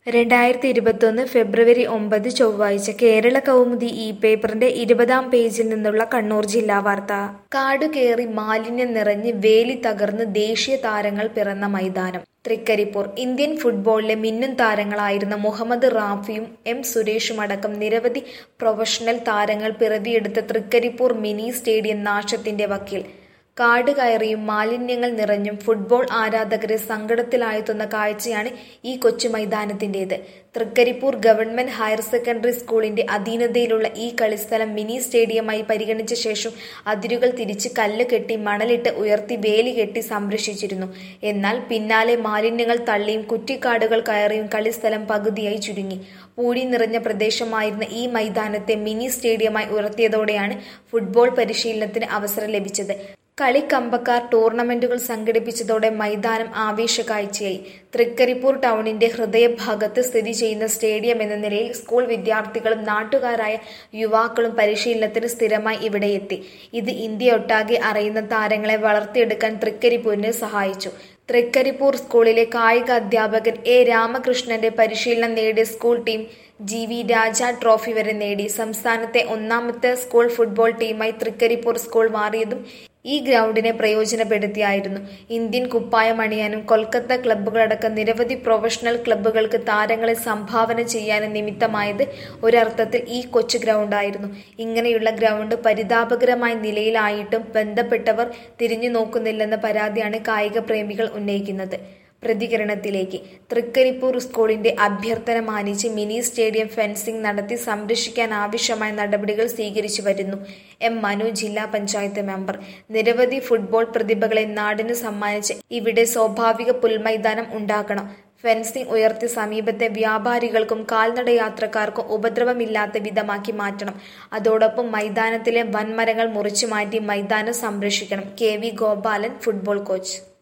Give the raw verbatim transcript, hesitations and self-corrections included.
രണ്ടായിരത്തി ഇരുപത്തൊന്ന് ഫെബ്രുവരി ഒമ്പത് ചൊവ്വാഴ്ച കേരള കൗമുദി ഈ പേപ്പറിന്റെ ഇരുപതാം പേജിൽ നിന്നുള്ള കണ്ണൂർ ജില്ലാ വാർത്ത. കാടുകയറി മാലിന്യം നിറഞ്ഞ് വേലി തകർന്ന് ദേശീയ താരങ്ങൾ പിറന്ന മൈതാനം. തൃക്കരിപ്പൂർ. ഇന്ത്യൻ ഫുട്ബോളിലെ മിന്നും താരങ്ങളായിരുന്ന മുഹമ്മദ് റാഫിയും എം സുരേഷുമടക്കം നിരവധി പ്രൊഫഷണൽ താരങ്ങൾ പിറവിയെടുത്ത തൃക്കരിപ്പൂർ മിനി സ്റ്റേഡിയം നാശത്തിന്റെ വക്കിൽ. കാട് കയറിയും മാലിന്യങ്ങൾ നിറഞ്ഞും ഫുട്ബോൾ ആരാധകരെ സങ്കടത്തിലാഴ്ത്തുന്ന കാഴ്ചയാണ് ഈ കൊച്ചു മൈതാനത്തിന്റേത്. തൃക്കരിപ്പൂർ ഗവൺമെന്റ് ഹയർ സെക്കൻഡറി സ്കൂളിന്റെ അധീനതയിലുള്ള ഈ കളിസ്ഥലം മിനി സ്റ്റേഡിയമായി പരിഗണിച്ച ശേഷം അതിരുകൾ തിരിച്ച് കല്ല് കെട്ടി മണലിട്ട് ഉയർത്തി വേലി കെട്ടി സംരക്ഷിച്ചിരുന്നു. എന്നാൽ പിന്നാലെ മാലിന്യങ്ങൾ തള്ളിയും കുറ്റിക്കാടുകൾ കയറിയും കളിസ്ഥലം പകുതിയായി ചുരുങ്ങി. പൂഴി നിറഞ്ഞ പ്രദേശമായിരുന്ന ഈ മൈതാനത്തെ മിനി സ്റ്റേഡിയമായി ഉയർത്തിയതോടെയാണ് ഫുട്ബോൾ പരിശീലനത്തിന് അവസരം ലഭിച്ചത്. കളിക്കമ്പക്കാർ ടൂർണമെന്റുകൾ സംഘടിപ്പിച്ചതോടെ മൈതാനം ആവേശക്കാഴ്ചയായി. തൃക്കരിപ്പൂർ ടൗണിന്റെ ഹൃദയഭാഗത്ത് സ്ഥിതി ചെയ്യുന്ന സ്റ്റേഡിയം എന്ന നിലയിൽ സ്കൂൾ വിദ്യാർത്ഥികളും നാട്ടുകാരായ യുവാക്കളും പരിശീലനത്തിന് സ്ഥിരമായി ഇവിടെയെത്തി. ഇത് ഇന്ത്യയൊട്ടാകെ അറിയുന്ന താരങ്ങളെ വളർത്തിയെടുക്കാൻ തൃക്കരിപ്പൂരിനെ സഹായിച്ചു. തൃക്കരിപ്പൂർ സ്കൂളിലെ കായിക അധ്യാപകൻ എ രാമകൃഷ്ണന്റെ പരിശീലനം നേടിയ school team G V Raja trophy വരെ നേടി. സംസ്ഥാനത്തെ ഒന്നാമത്തെ സ്കൂൾ ഫുട്ബോൾ ടീമായി തൃക്കരിപ്പൂർ സ്കൂൾ മാറിയതും ഈ ഗ്രൗണ്ടിനെ പ്രയോജനപ്പെടുത്തിയായിരുന്നു. ഇന്ത്യൻ കുപ്പായം അണിയാനും കൊൽക്കത്ത ക്ലബ്ബുകളടക്കം നിരവധി പ്രൊഫഷണൽ ക്ലബ്ബുകൾക്ക് താരങ്ങളെ സംഭാവന ചെയ്യാനും നിമിത്തമായത് ഒരർത്ഥത്തിൽ ഈ കൊച്ചു ഗ്രൗണ്ടായിരുന്നു. ഇങ്ങനെയുള്ള ഗ്രൗണ്ട് പരിതാപകരമായ നിലയിലായിട്ടും ബന്ധപ്പെട്ടവർ തിരിഞ്ഞു നോക്കുന്നില്ലെന്ന പരാതിയാണ് കായിക പ്രേമികൾ ഉന്നയിക്കുന്നത്. പ്രതികരണത്തിലേക്ക്. തൃക്കരിപ്പൂർ സ്കൂളിന്റെ അഭ്യർത്ഥന മാനിച്ച് മിനി സ്റ്റേഡിയം ഫെൻസിംഗ് നടത്തി സംരക്ഷിക്കാൻ ആവശ്യമായ നടപടികൾ സ്വീകരിച്ചു വരുന്നു. എം മനു, ജില്ലാ പഞ്ചായത്ത് മെമ്പർ. നിരവധി ഫുട്ബോൾ പ്രതിഭകളെ നാടിന് സമ്മാനിച്ച് ഇവിടെ സ്വാഭാവിക പുൽമൈതാനം ഉണ്ടാക്കണം. ഫെൻസിംഗ് ഉയർത്തി സമീപത്തെ വ്യാപാരികൾക്കും കാൽനട യാത്രക്കാർക്കും ഉപദ്രവമില്ലാത്ത വിധമാക്കി മാറ്റണം. അതോടൊപ്പം മൈതാനത്തിലെ വൻമരങ്ങൾ മുറിച്ചു മാറ്റി മൈതാനം സംരക്ഷിക്കണം. K V Gopalan, football coach.